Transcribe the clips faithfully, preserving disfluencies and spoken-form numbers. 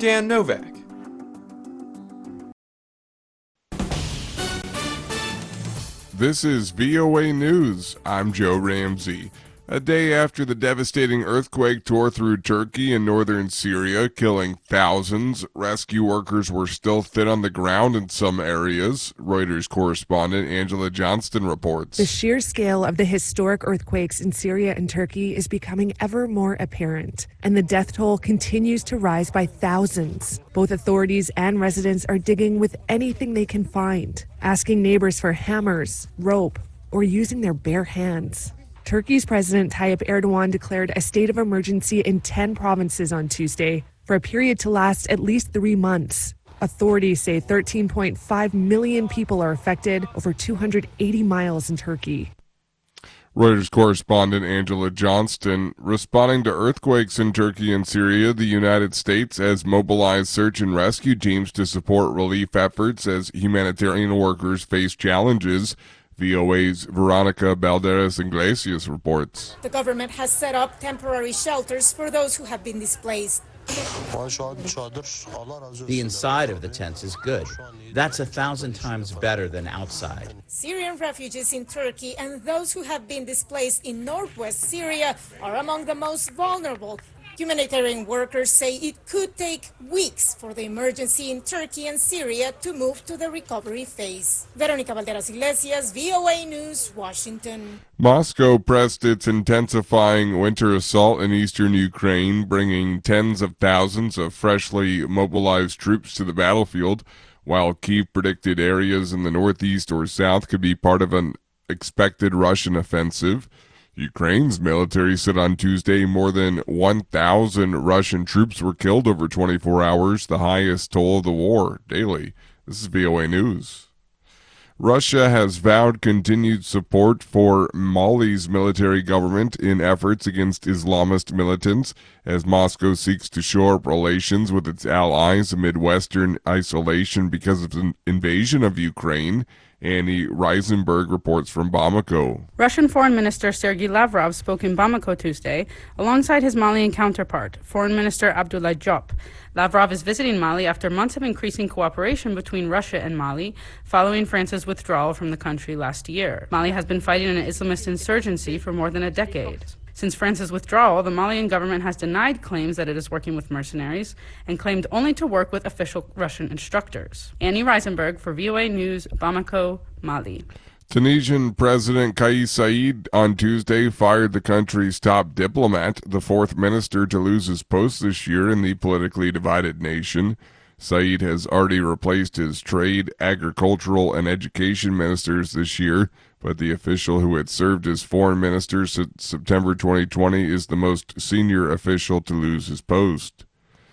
Dan Novak. This is V O A News. I'm Joe Ramsey. A day after the devastating earthquake tore through Turkey and northern Syria, killing thousands, rescue workers were still thin on the ground in some areas. Reuters correspondent Angela Johnston reports. The sheer scale of the historic earthquakes in Syria and Turkey is becoming ever more apparent, and the death toll continues to rise by thousands. Both authorities and residents are digging with anything they can find, asking neighbors for hammers, rope, or using their bare hands. Turkey's President Tayyip Erdogan declared a state of emergency in ten provinces on Tuesday for a period to last at least three months. Authorities say thirteen point five million people are affected over two hundred eighty miles in Turkey. Reuters correspondent Angela Johnston. Responding to earthquakes in Turkey and Syria, the United States has mobilized search and rescue teams to support relief efforts as humanitarian workers face challenges. V O A's Veronica Balderas Iglesias reports. The government has set up temporary shelters for those who have been displaced. The inside of the tents is good. That's a thousand times better than outside. Syrian refugees in Turkey and those who have been displaced in northwest Syria are among the most vulnerable. Humanitarian workers say it could take weeks for the emergency in Turkey and Syria to move to the recovery phase. Veronica Valderas Iglesias, V O A News, Washington. Moscow pressed its intensifying winter assault in eastern Ukraine, bringing tens of thousands of freshly mobilized troops to the battlefield, while Kyiv predicted areas in the northeast or south could be part of an expected Russian offensive. Ukraine's military said on Tuesday more than one thousand Russian troops were killed over twenty-four hours, the highest toll of the war daily. This is V O A News. Russia has vowed continued support for Mali's military government in efforts against Islamist militants as Moscow seeks to shore up relations with its allies amid Western isolation because of an invasion of Ukraine. Annie Reisenberg reports from Bamako. Russian Foreign Minister Sergei Lavrov spoke in Bamako Tuesday alongside his Malian counterpart, Foreign Minister Abdoulaye Diop. Lavrov is visiting Mali after months of increasing cooperation between Russia and Mali following France's withdrawal from the country last year. Mali has been fighting an Islamist insurgency for more than a decade. Since France's withdrawal, the Malian government has denied claims that it is working with mercenaries and claimed only to work with official Russian instructors. Annie Reisenberg for V O A News, Bamako, Mali. Tunisian President Kais Saied on Tuesday fired the country's top diplomat, the fourth minister to lose his post this year in the politically divided nation. Saied has already replaced his trade, agricultural, and education ministers this year, but the official who had served as foreign minister since September twenty twenty is the most senior official to lose his post.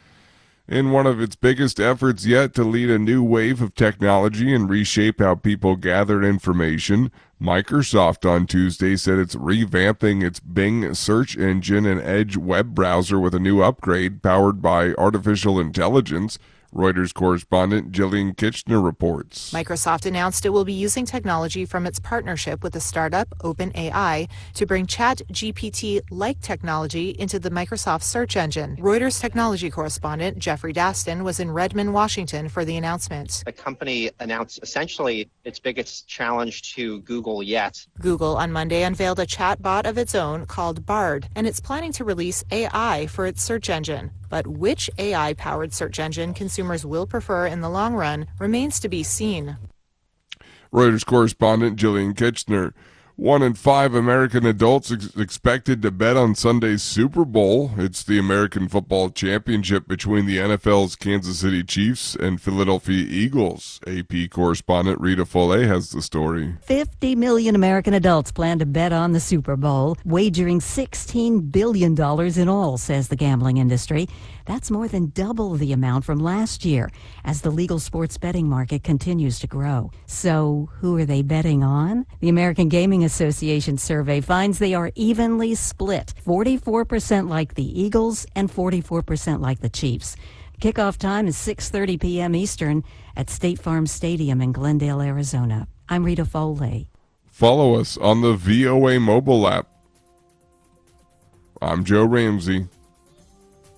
In one of its biggest efforts yet to lead a new wave of technology and reshape how people gather information, Microsoft on Tuesday said it's revamping its Bing search engine and Edge web browser with a new upgrade powered by artificial intelligence. Reuters correspondent Jillian Kitchener reports. Microsoft announced it will be using technology from its partnership with the startup OpenAI to bring ChatGPT-like technology into the Microsoft search engine. Reuters technology correspondent Jeffrey Daston was in Redmond, Washington for the announcement. The company announced essentially its biggest challenge to Google yet. Google on Monday unveiled a chatbot of its own called Bard, and it's planning to release A I for its search engine. But which A I-powered search engine consumers will prefer in the long run remains to be seen. Reuters correspondent Jillian Kitchener. One in five American adults ex- expected to bet on Sunday's Super Bowl. It's the American Football Championship between the N F L's Kansas City Chiefs and Philadelphia Eagles. A P correspondent Rita Follet has the story. fifty million American adults plan to bet on the Super Bowl, wagering sixteen billion dollars in all, says the gambling industry. That's more than double the amount from last year as the legal sports betting market continues to grow. So who are they betting on? The American Gaming Association survey finds they are evenly split, forty-four percent like the Eagles and forty-four percent like the Chiefs. Kickoff time is six thirty p.m. Eastern at State Farm Stadium in Glendale, Arizona. I'm Rita Foley. Follow us on the V O A mobile app. I'm Joe Ramsey.